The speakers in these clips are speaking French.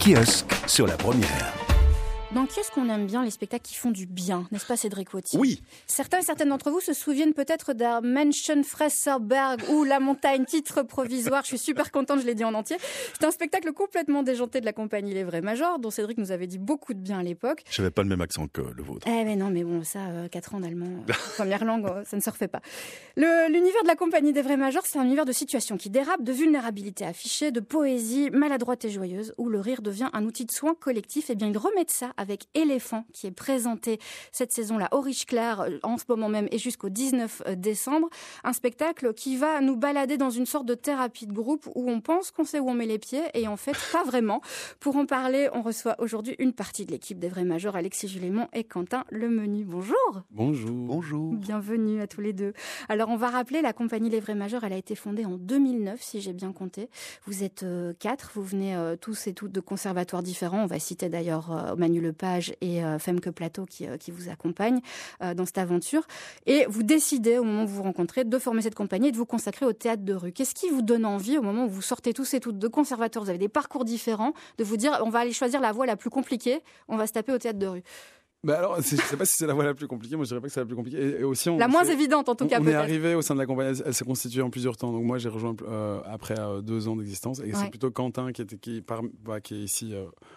Kiosque sur la Première. Dans Kiosque, on aime bien les spectacles qui font du bien, n'est-ce pas Cédric Wautier ? Oui. Certains et certaines d'entre vous se souviennent peut-être d'un Menschenfresserberg ou La Montagne, titre provisoire. Je suis super contente, je l'ai dit en entier. C'est un spectacle complètement déjanté de la compagnie Les Vrais Majors, dont Cédric nous avait dit beaucoup de bien à l'époque. Je n'avais pas le même accent que le vôtre. Eh mais non, mais bon, ça, 4 ans d'allemand, première langue, ça ne se refait pas. L'univers de la compagnie des Vrais Majors, c'est un univers de situations qui dérapent, de vulnérabilité affichée, de poésie maladroite et joyeuse, où le rire devient un outil de soin collectif. Eh bien, ils remettent ça avec Éléphant, qui est présenté cette saison-là au Riche-Clair, en ce moment même, et jusqu'au 19 décembre. Un spectacle qui va nous balader dans une sorte de thérapie de groupe où on pense qu'on sait où on met les pieds, et en fait, pas vraiment. Pour en parler, on reçoit aujourd'hui une partie de l'équipe des Vrais Majors, Alexis Julémont et Quentin Lemenu. Bonjour. Bonjour. Bonjour. Bienvenue à tous les deux. Alors, on va rappeler, la compagnie Les Vrais Majors, elle a été fondée en 2009, si j'ai bien compté. Vous êtes 4, vous venez tous et toutes de conservatoires différents. On va citer d'ailleurs Manu Lepage et Femke Plateau qui vous accompagnent dans cette aventure. Et vous décidez, au moment où vous vous rencontrez, de former cette compagnie et de vous consacrer au théâtre de rue. Qu'est-ce qui vous donne envie, au moment où vous sortez tous et toutes de conservatoires, vous avez des parcours différents, de vous dire, on va aller choisir la voie la plus compliquée, on va se taper au théâtre de rue? Bah alors, je ne sais pas si c'est la voie la plus compliquée. Moi, je dirais pas que c'est la plus compliquée. Et aussi, la moins évidente, en tout cas, on peut-être. est arrivé au sein de la compagnie. Elle s'est constituée en plusieurs temps. Donc moi, j'ai rejoint après 2 ans d'existence. Et c'est plutôt Quentin qui est ici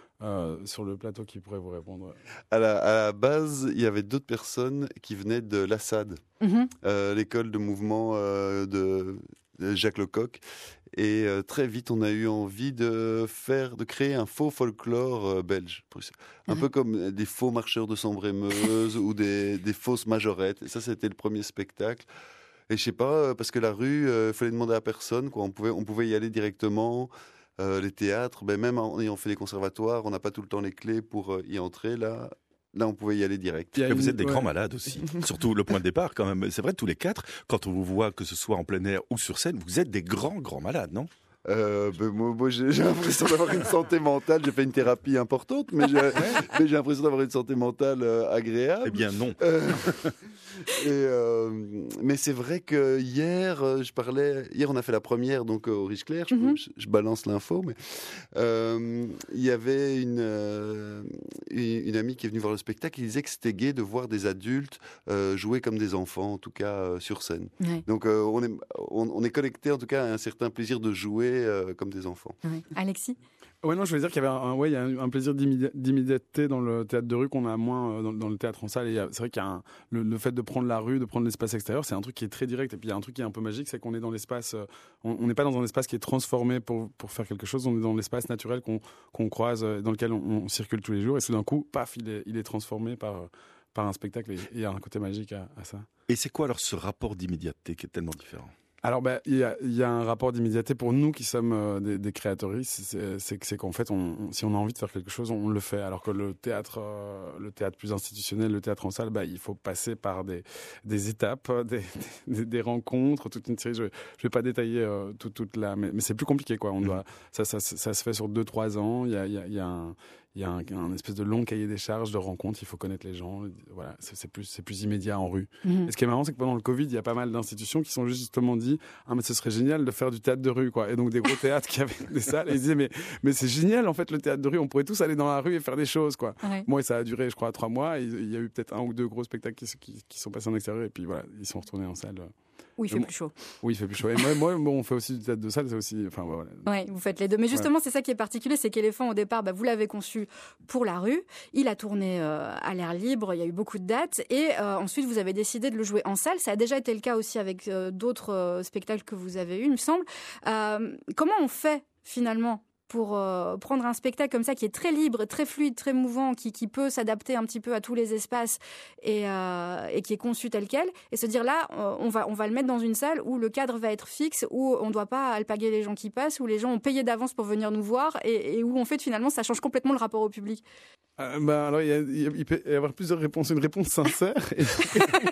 sur le plateau qui pourrait vous répondre. À la base, il y avait d'autres personnes qui venaient de l'Assad, l'école de mouvement de Jacques Lecoq. Et très vite, on a eu envie de créer un faux folklore belge. Un peu comme des faux marcheurs de Sambre-et-Meuse ou des fausses majorettes. Et ça, c'était le premier spectacle. Et je sais pas, parce que la rue, il fallait demander à personne, quoi. On pouvait y aller directement. Les théâtres, même en ayant fait les conservatoires, on n'a pas tout le temps les clés pour y entrer. Là, on pouvait y aller direct. Et vous êtes des grands malades aussi. Surtout le point de départ, quand même. C'est vrai, tous les 4, quand on vous voit, que ce soit en plein air ou sur scène, vous êtes des grands malades, non ? Moi, j'ai l'impression d'avoir une santé mentale. J'ai fait une thérapie importante, mais j'ai l'impression d'avoir une santé mentale agréable. Eh bien, non. Mais c'est vrai que hier, on a fait la première donc au Riche-Clair. Je balance l'info, mais il y avait une amie qui est venue voir le spectacle. Qui disait que c'était gai de voir des adultes jouer comme des enfants, en tout cas sur scène. Ouais. Donc on est connecté en tout cas à un certain plaisir de jouer comme des enfants. Ouais. Alexis ? Ouais, non, je veux dire qu'il y avait il y a un plaisir d'immédiateté dans le théâtre de rue qu'on a moins dans le théâtre en salle. Et c'est vrai qu'il y a le fait de prendre la rue, de prendre l'espace extérieur, c'est un truc qui est très direct. Et puis il y a un truc qui est un peu magique, c'est qu'on est dans l'espace. On n'est pas dans un espace qui est transformé pour faire quelque chose. On est dans l'espace naturel qu'on croise, dans lequel on circule tous les jours. Et tout d'un coup, paf, il est transformé par un spectacle. Et il y a un côté magique à ça. Et c'est quoi alors ce rapport d'immédiateté qui est tellement différent ? Alors, il y a un rapport d'immédiateté pour nous qui sommes des créatrices, c'est qu'en fait, si on a envie de faire quelque chose, on le fait. Alors que le théâtre plus institutionnel, le théâtre en salle, il faut passer par des étapes, des rencontres, toute une série. Je vais pas détailler mais c'est plus compliqué, quoi. Ça se fait sur 2-3 ans. Il y a un espèce de long cahier des charges de rencontres. Il faut connaître les gens. Voilà, c'est plus immédiat en rue. Et ce qui est marrant, c'est que pendant le Covid, il y a pas mal d'institutions qui sont justement dit mais ce serait génial de faire du théâtre de rue, quoi. Et donc des gros théâtres qui avaient des salles, et ils disaient mais c'est génial en fait le théâtre de rue, on pourrait tous aller dans la rue et faire des choses, quoi. Ouais. Bon, et ça a duré je crois 3 mois, et il y a eu peut-être 1 ou 2 gros spectacles qui sont passés en extérieur, et puis voilà, ils sont retournés en salle. Oui, il fait plus chaud. Oui, il fait plus chaud. Et moi, on fait aussi du théâtre de salle, c'est aussi. Enfin, voilà. Oui, vous faites les deux. Mais justement, c'est ça qui est particulier, c'est qu'Éléphant, au départ, vous l'avez conçu pour la rue. Il a tourné à l'air libre, il y a eu beaucoup de dates. Et ensuite, vous avez décidé de le jouer en salle. Ça a déjà été le cas aussi avec d'autres spectacles que vous avez eus, il me semble. Comment on fait, finalement, pour prendre un spectacle comme ça qui est très libre, très fluide, très mouvant, qui peut s'adapter un petit peu à tous les espaces et qui est conçu tel quel, et se dire là, on va le mettre dans une salle où le cadre va être fixe, où on ne doit pas alpaguer les gens qui passent, où les gens ont payé d'avance pour venir nous voir, et où en fait finalement ça change complètement le rapport au public. Alors il peut y avoir plusieurs réponses. Une réponse sincère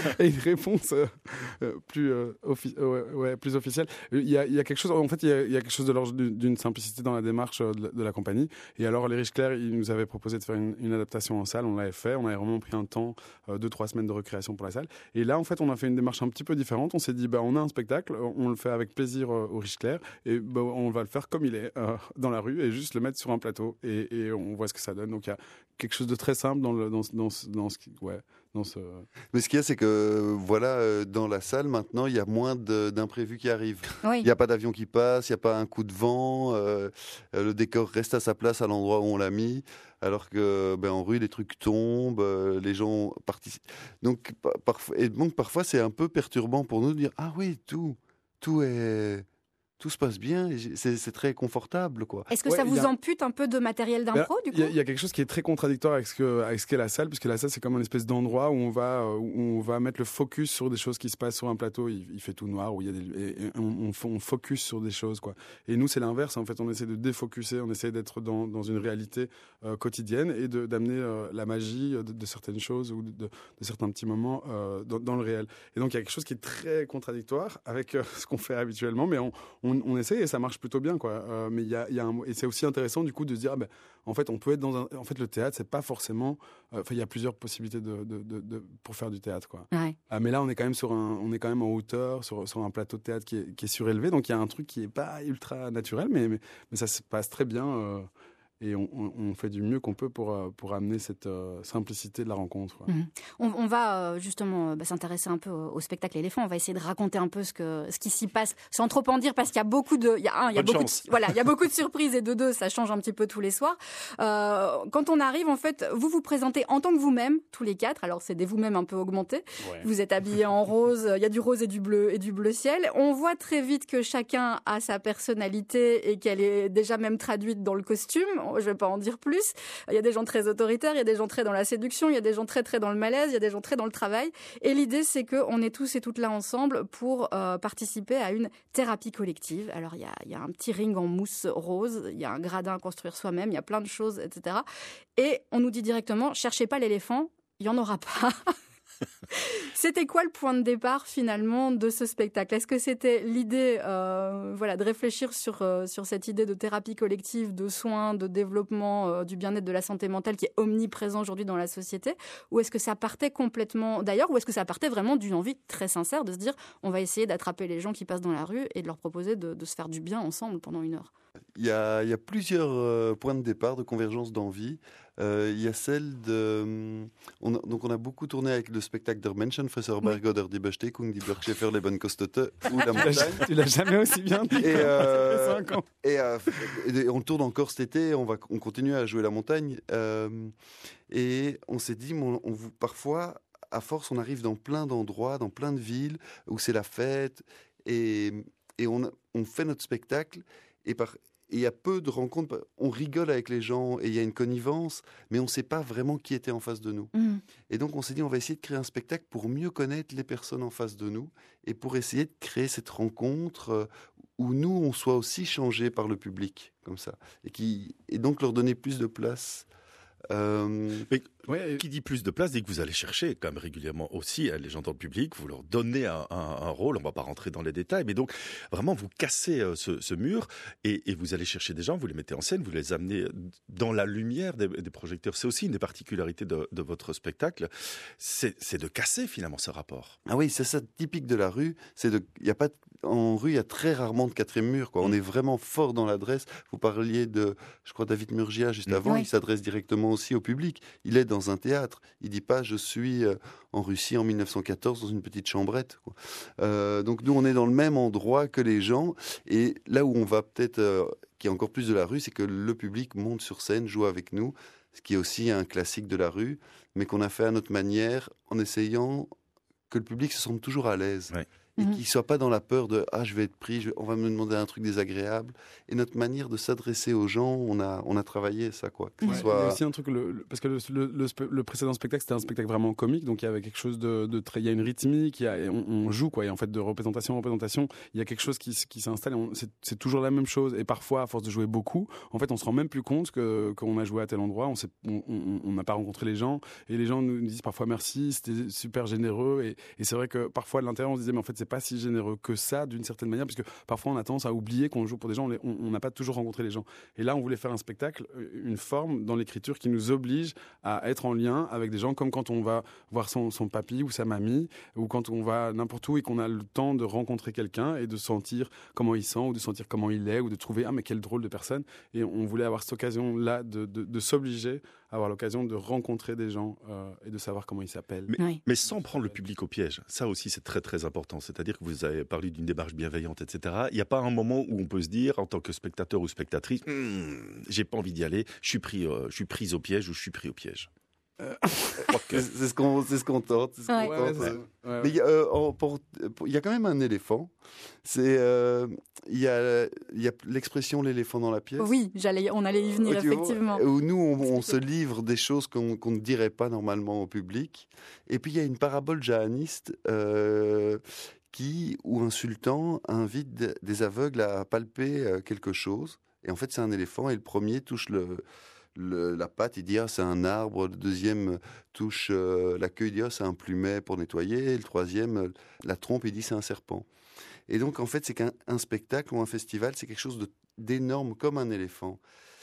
et une réponse plus officielle. Il y a quelque chose, en fait, il y a quelque chose de l'ordre d'une simplicité dans la démarche de la compagnie. Et alors, les Riches Clairs, ils nous avaient proposé de faire une adaptation en salle. On l'avait fait. On avait vraiment pris un temps, 2-3 semaines de recréation pour la salle. Et là, en fait, on a fait une démarche un petit peu différente. On s'est dit, on a un spectacle, on le fait avec plaisir aux Riches Clairs, et on va le faire comme il est, dans la rue, et juste le mettre sur un plateau, et on voit ce que ça donne. Donc, il y a quelque chose de très simple dans ce... Mais ce qu'il y a, c'est que dans la salle maintenant, il y a moins d'imprévus qui arrivent. Oui. Il n'y a pas d'avion qui passe, il n'y a pas un coup de vent, le décor reste à sa place à l'endroit où on l'a mis, alors que en rue les trucs tombent, les gens participent. Donc parfois c'est un peu perturbant pour nous de dire ah oui, tout se passe bien, et c'est très confortable, quoi. Est-ce que ça vous ampute un peu de matériel d'impro, du coup ? Il y a quelque chose qui est très contradictoire avec ce qu'est la salle, puisque la salle, c'est comme une espèce d'endroit où on va mettre le focus sur des choses qui se passent sur un plateau. Il fait tout noir, où il y a on focus sur des choses, quoi. Et nous, c'est l'inverse. En fait, on essaie de défocuser, on essaie d'être dans une réalité quotidienne et d'amener la magie de certaines choses ou de certains petits moments dans le réel. Et donc, il y a quelque chose qui est très contradictoire avec ce qu'on fait habituellement, mais on essaie et ça marche plutôt bien, quoi. Mais et c'est aussi intéressant du coup de se dire en fait on peut être en fait le théâtre c'est pas forcément il y a plusieurs possibilités pour faire du théâtre, quoi. Ouais. Mais là on est quand même en hauteur sur un plateau de théâtre qui est surélevé, donc il y a un truc qui est pas ultra naturel, mais ça se passe très bien. Et on fait du mieux qu'on peut pour amener cette simplicité de la rencontre. Mmh. On va justement s'intéresser un peu au spectacle Éléphant. On va essayer de raconter un peu ce qui s'y passe, sans trop en dire, parce qu'il y a beaucoup de, il y a beaucoup de surprises, et de deux, ça change un petit peu tous les soirs. Quand on arrive, en fait, vous présentez en tant que vous-même, tous les quatre. Alors c'est des vous-même un peu augmentés. Ouais. Vous êtes habillés en rose. Il y a du rose et du bleu ciel. On voit très vite que chacun a sa personnalité et qu'elle est déjà même traduite dans le costume. Je vais pas en dire plus. Il y a des gens très autoritaires, il y a des gens très dans la séduction, il y a des gens très dans le malaise, il y a des gens très dans le travail. Et l'idée, c'est qu'on est tous et toutes là ensemble pour participer à une thérapie collective. Alors, il y a un petit ring en mousse rose, il y a un gradin à construire soi-même, il y a plein de choses, etc. Et on nous dit directement, cherchez pas l'éléphant, il y en aura pas. C'était quoi le point de départ finalement de ce spectacle ? Est-ce que c'était l'idée de réfléchir sur cette idée de thérapie collective, de soins, de développement du bien-être, de la santé mentale qui est omniprésent aujourd'hui dans la société ? Ou est-ce que ça partait complètement d'ailleurs ? Ou est-ce que ça partait vraiment d'une envie très sincère de se dire on va essayer d'attraper les gens qui passent dans la rue et de leur proposer de se faire du bien ensemble pendant 1 heure ? Il y a plusieurs points de départ, de convergence d'envie. Il y a celle de... On a beaucoup tourné avec le spectacle der Menschenfresser oder die Besteckung, die Bergschäfer, les bonnes Kostote ou la montagne. Tu l'as jamais aussi bien dit. Et on tourne encore cet été, on continue à jouer la montagne. Et on s'est dit, parfois, à force, on arrive dans plein d'endroits, dans plein de villes où c'est la fête. Et on fait notre spectacle. Et il y a peu de rencontres, on rigole avec les gens et il y a une connivence, mais on ne sait pas vraiment qui était en face de nous. Mmh. Et donc on s'est dit, on va essayer de créer un spectacle pour mieux connaître les personnes en face de nous et pour essayer de créer cette rencontre où nous, on soit aussi changés par le public, comme ça, et donc leur donner plus de place. Mais qui dit plus de place dit que vous allez chercher quand même régulièrement aussi les gens dans le public, vous leur donnez un rôle, on ne va pas rentrer dans les détails, mais donc vraiment vous cassez ce mur et vous allez chercher des gens, vous les mettez en scène, vous les amenez dans la lumière des projecteurs. C'est aussi une des particularités de votre spectacle, c'est de casser finalement ce rapport. Ah oui, c'est ça typique de la rue, en rue, il y a très rarement de quatrième mur, quoi. On est vraiment fort dans l'adresse. Vous parliez de, je crois, David Murgia juste avant. Oui. Il s'adresse directement aussi au public. Il est dans un théâtre. Il dit pas, je suis en Russie en 1914 dans une petite chambrette, quoi. Donc nous, on est dans le même endroit que les gens. Et là où on va peut-être, qui est encore plus de la rue, c'est que le public monte sur scène, joue avec nous, ce qui est aussi un classique de la rue, mais qu'on a fait à notre manière, en essayant que le public se sente toujours à l'aise. Ouais. et qui ne soient pas dans la peur de « ah, je vais être pris, on va me demander un truc désagréable ». Et notre manière de s'adresser aux gens, on a travaillé ça, quoi. Il y a aussi un truc, parce que le précédent spectacle, c'était un spectacle vraiment comique, donc il y avait quelque chose de très... Il y a une rythmique, on joue, quoi, et en fait, de représentation en représentation, il y a quelque chose qui s'installe, c'est toujours la même chose. Et parfois, à force de jouer beaucoup, en fait, on se rend même plus compte qu'on a joué à tel endroit, on n'a pas rencontré les gens, et les gens nous disent parfois merci, c'était super généreux, et c'est vrai que parfois, de l'intérieur, on se disait, mais en fait, c'est pas si généreux que ça, d'une certaine manière, parce que parfois, on a tendance à oublier qu'on joue pour des gens, on n'a pas toujours rencontré les gens. Et là, on voulait faire un spectacle, une forme dans l'écriture qui nous oblige à être en lien avec des gens, comme quand on va voir son papy ou sa mamie, ou quand on va n'importe où et qu'on a le temps de rencontrer quelqu'un et de sentir comment il sent, ou de sentir comment il est, ou de trouver, ah mais quelle drôle de personne. Et on voulait avoir cette occasion-là de s'obliger à avoir l'occasion de rencontrer des gens et de savoir comment ils s'appellent. Mais sans prendre le public au piège. Ça aussi, c'est très très important. C'est-à-dire que vous avez parlé d'une démarche bienveillante, etc. Il n'y a pas un moment où on peut se dire, en tant que spectateur ou spectatrice, j'ai pas envie d'y aller, je suis prise au piège ou je suis pris au piège. C'est ce qu'on tente. Mais il y a quand même un éléphant. Il y a l'expression l'éléphant dans la pièce. Oui, on allait y venir, effectivement. Où nous, on se livre des choses qu'on ne dirait pas normalement au public. Et puis il y a une parabole jahaniste où un sultan invite des aveugles à palper quelque chose. Et en fait, c'est un éléphant, et le premier touche la patte, il dit c'est un arbre. Le deuxième touche la queue, il dit c'est un plumet pour nettoyer. Et le troisième, la trompe, il dit c'est un serpent. Et donc en fait, c'est qu'un spectacle ou un festival, c'est quelque chose d'énorme comme un éléphant.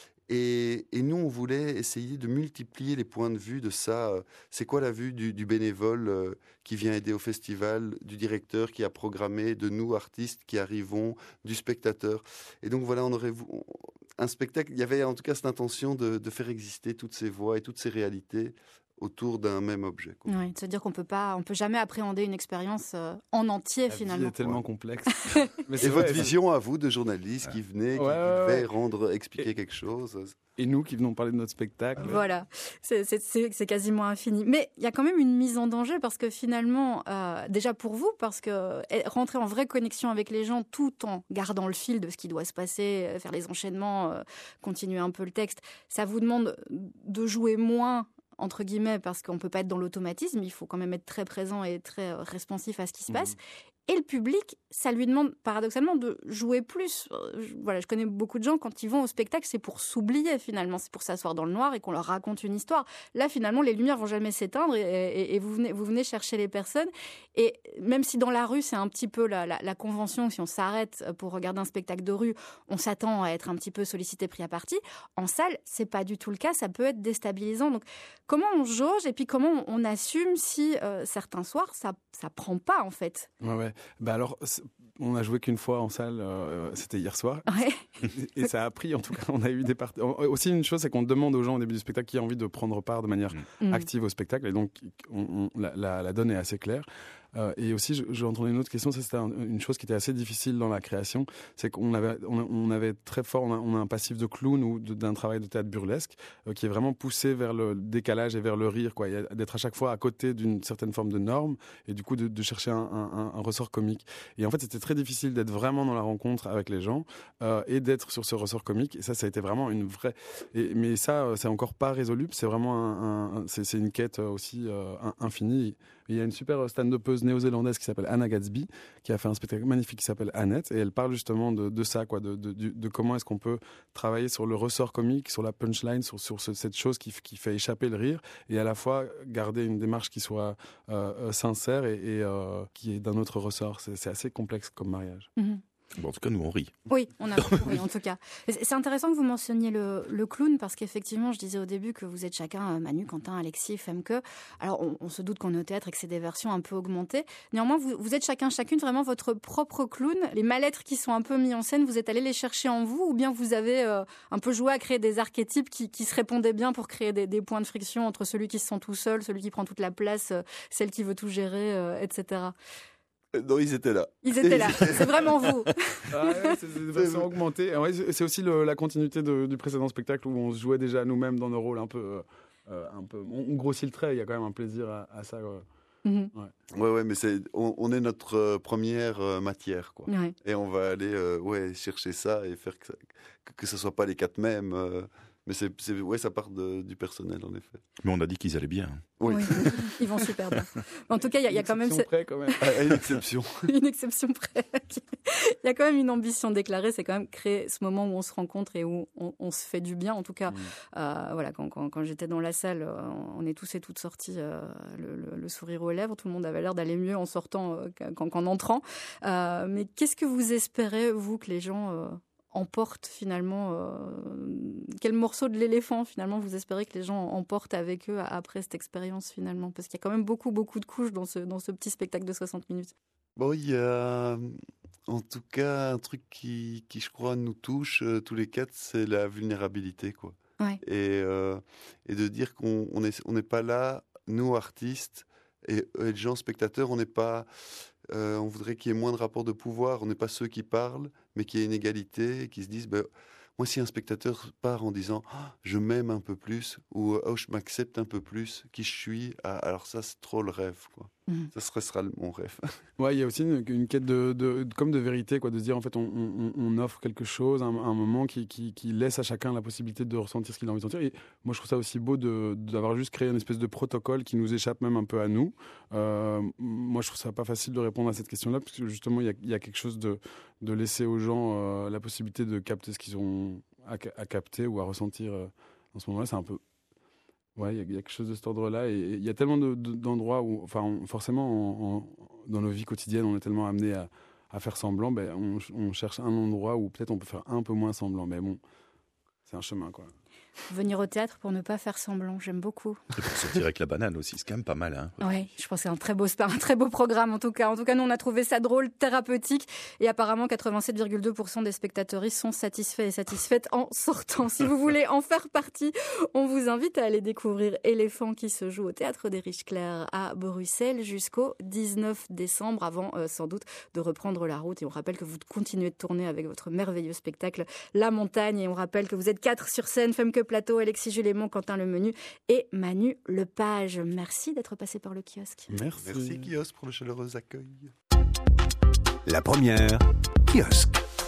Et nous, on voulait essayer de multiplier les points de vue de ça. C'est quoi la vue du bénévole qui vient aider au festival, du directeur qui a programmé, de nous, artistes qui arrivons, du spectateur. Et donc voilà, on aurait un spectacle. Il y avait en tout cas cette intention de faire exister toutes ces voix et toutes ces réalités autour d'un même objet. Oui, de se dire qu'on peut jamais appréhender une expérience en entier, finalement. C'est tellement complexe. Et votre vision à vous de journaliste qui venait, qui devait expliquer quelque chose. Et nous qui venons parler de notre spectacle. Voilà, c'est quasiment infini. Mais il y a quand même une mise en danger parce que finalement, déjà pour vous, parce que rentrer en vraie connexion avec les gens tout en gardant le fil de ce qui doit se passer, faire les enchaînements, continuer un peu le texte, ça vous demande de jouer moins, entre guillemets, parce qu'on ne peut pas être dans l'automatisme, il faut quand même être très présent et très responsif à ce qui se passe. Et le public, ça lui demande paradoxalement de jouer plus. Voilà, je connais beaucoup de gens, quand ils vont au spectacle, c'est pour s'oublier finalement, c'est pour s'asseoir dans le noir et qu'on leur raconte une histoire. Là, finalement, les lumières vont jamais s'éteindre et vous venez chercher les personnes. Et même si dans la rue, c'est un petit peu la convention, si on s'arrête pour regarder un spectacle de rue, on s'attend à être un petit peu sollicité, pris à partie. En salle, c'est pas du tout le cas, ça peut être déstabilisant. Donc, comment on jauge et puis comment on assume si certains soirs, ça prend pas en fait. Ouais. Bah alors, on a joué qu'une fois en salle, c'était hier soir. Ouais. Et ça a pris, en tout cas, on a eu des parties. Aussi, une chose, c'est qu'on demande aux gens au début du spectacle qui a envie de prendre part de manière active au spectacle. Et donc, la donne est assez claire. Et aussi, je entendais une autre question, ça c'était une chose qui était assez difficile dans la création, c'est qu'on avait très fort, on a un passif de clown ou d'un travail de théâtre burlesque qui est vraiment poussé vers le décalage et vers le rire, quoi. D'être à chaque fois à côté d'une certaine forme de norme et du coup de chercher un ressort comique. Et en fait, c'était très difficile d'être vraiment dans la rencontre avec les gens et d'être sur ce ressort comique. Et ça a été vraiment une vraie... mais ça, c'est encore pas résolu, c'est vraiment c'est une quête aussi infinie. Il y a une super stand-upeuse néo-zélandaise qui s'appelle Anna Gatsby, qui a fait un spectacle magnifique qui s'appelle Annette, et elle parle justement de ça, quoi, de comment est-ce qu'on peut travailler sur le ressort comique, sur la punchline, sur cette chose qui fait échapper le rire, et à la fois garder une démarche qui soit sincère et qui est d'un autre ressort. C'est assez complexe comme mariage. Mm-hmm. Bon, en tout cas, nous, on rit. Oui, on a compris, en tout cas. C'est intéressant que vous mentionniez le clown, parce qu'effectivement, je disais au début que vous êtes chacun, Manu, Quentin, Alexis, Femke. Alors, on se doute qu'on est au théâtre et que c'est des versions un peu augmentées. Néanmoins, vous êtes chacune vraiment votre propre clown. Les mal-êtres qui sont un peu mis en scène, vous êtes allés les chercher en vous, ou bien vous avez un peu joué à créer des archétypes qui se répondaient bien pour créer des points de friction entre celui qui se sent tout seul, celui qui prend toute la place, celle qui veut tout gérer, etc. Non, ils étaient là. C'est vraiment vous. C'est de façon augmentée. C'est aussi la continuité du précédent spectacle où on se jouait déjà nous-mêmes dans nos rôles un peu. On grossit le trait, il y a quand même un plaisir à ça. Ouais, mais on est notre première matière, quoi. Ouais. Et on va aller chercher ça et faire que ce soit pas les 4 mêmes. Mais ça part du personnel, en effet. Mais on a dit qu'ils allaient bien. Oui, ils vont super bien. En tout cas, il y a quand même... Une exception. Une exception près. Il y a quand même une ambition déclarée, c'est quand même créer ce moment où on se rencontre et où on se fait du bien. En tout cas, voilà, quand j'étais dans la salle, on est tous et toutes sortis le sourire aux lèvres. Tout le monde avait l'air d'aller mieux en sortant qu'en entrant. Mais qu'est-ce que vous espérez, vous, que les gens... emportent finalement quel morceau de l'éléphant finalement vous espérez que les gens emportent avec eux après cette expérience finalement, parce qu'il y a quand même beaucoup de couches dans ce petit spectacle de 60 minutes. Bon, il y a en tout cas un truc qui je crois nous touche tous les 4, c'est la vulnérabilité, quoi. Ouais. Et de dire qu'on n'est pas là, nous artistes et les gens spectateurs, on n'est pas on voudrait qu'il y ait moins de rapports de pouvoir. On n'est pas ceux qui parlent, mais qu'il y ait une égalité, qui se disent moi, si un spectateur part en disant je m'aime un peu plus, ou je m'accepte un peu plus, qui je suis, alors ça, c'est trop le rêve, quoi. Ça sera mon rêve. Ouais, il y a aussi une quête comme de vérité, quoi, de se dire en fait on offre quelque chose, un moment qui laisse à chacun la possibilité de ressentir ce qu'il a envie de sentir. Et moi, je trouve ça aussi beau d'avoir juste créé une espèce de protocole qui nous échappe même un peu à nous. Moi, je trouve ça pas facile de répondre à cette question-là, parce que justement, il y a quelque chose de laisser aux gens la possibilité de capter ce qu'ils ont à capter ou à ressentir dans ce moment-là. C'est un peu... Ouais, il y a quelque chose de cet ordre-là, et il y a tellement d'endroits où, enfin, forcément, dans nos vies quotidiennes, on est tellement amené à faire semblant, on cherche un endroit où peut-être on peut faire un peu moins semblant, mais bon, c'est un chemin, quoi. Venir au théâtre pour ne pas faire semblant, j'aime beaucoup. Et pour sortir avec la banane aussi, c'est quand même pas mal. Hein. Oui, je pense que c'est un très beau programme en tout cas. En tout cas, nous, on a trouvé ça drôle, thérapeutique. Et apparemment, 87,2% des spectateuristes sont satisfaits et satisfaites en sortant. Si vous voulez en faire partie, on vous invite à aller découvrir Éléphant qui se joue au Théâtre des Riches-Clairs à Bruxelles jusqu'au 19 décembre, avant sans doute de reprendre la route. Et on rappelle que vous continuez de tourner avec votre merveilleux spectacle La Montagne. Et on rappelle que vous êtes 4 sur scène, Femke Plateau, Alexis Julémont, Quentin Lemenu et Manu Lepage. Merci d'être passé par le kiosque. Merci kiosque pour le chaleureux accueil. La première, kiosque.